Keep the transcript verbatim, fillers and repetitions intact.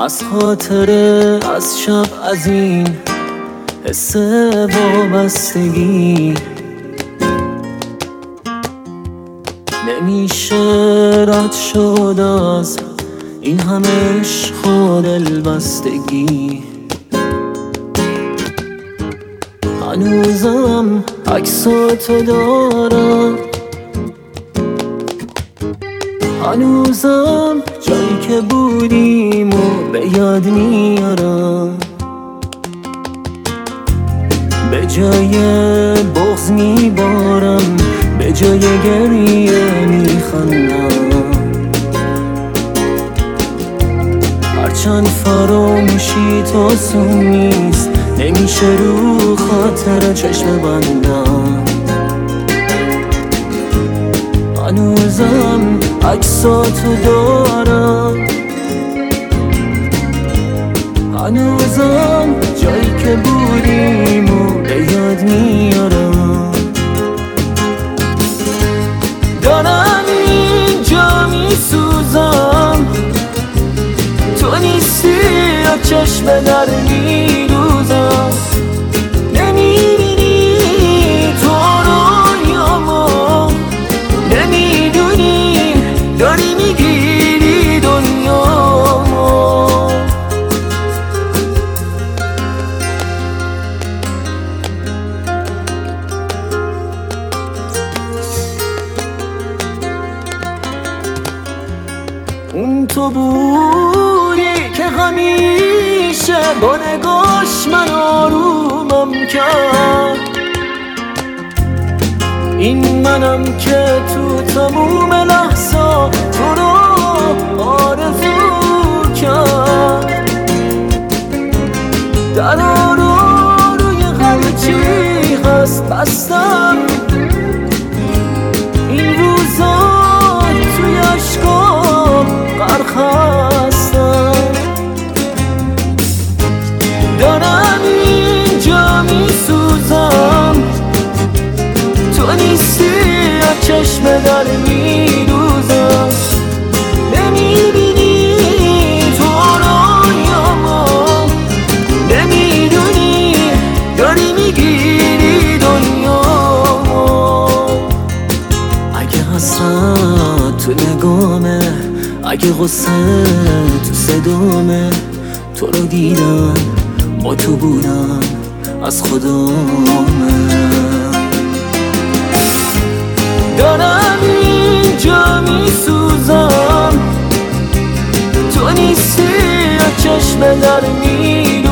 از خاطره، از شب، از این حس وابستگی نمیشه رد شد از این همه عشق و دلبستگی. هنوزم عکساتو دارم، هنوزم جایی که بودیم و به یاد میارم. به جای بغض میبارم، به جای گریه میخندم. هرچند فراموشی تو آسون نیست، نمیشه رو خاطر چشم بندم. هنوزم عکساتو دارم، هنوزم جایی که بودیم و به یاد میارم. دارم اینجا میسوزم، تو نیستی یا چشم در میدوزم. نمیبینی تو رویامو، نمیدونی داری میگیری دنیامو. اون تو بودی که همیشه با نگاش من آرومم کرد. این منم که تو تموم لحظه تو رو آرزو کرد. درا رو روی همه چی هست بستم، این روزا توی عشقام غرق هستم. دارم اینجا میسوزم، تو نیستی یا چشم در میدوزم. نمیبینی تو رویامو، نمیدونی داری میگیری دنیامو. اگه حسرت تو نگامه، اگه غصه تو صدامه، تو رو دیدم با تو بودم از خدامه. دارم اینجا میسوزم، تو نیستی یا چشم در میدوزم.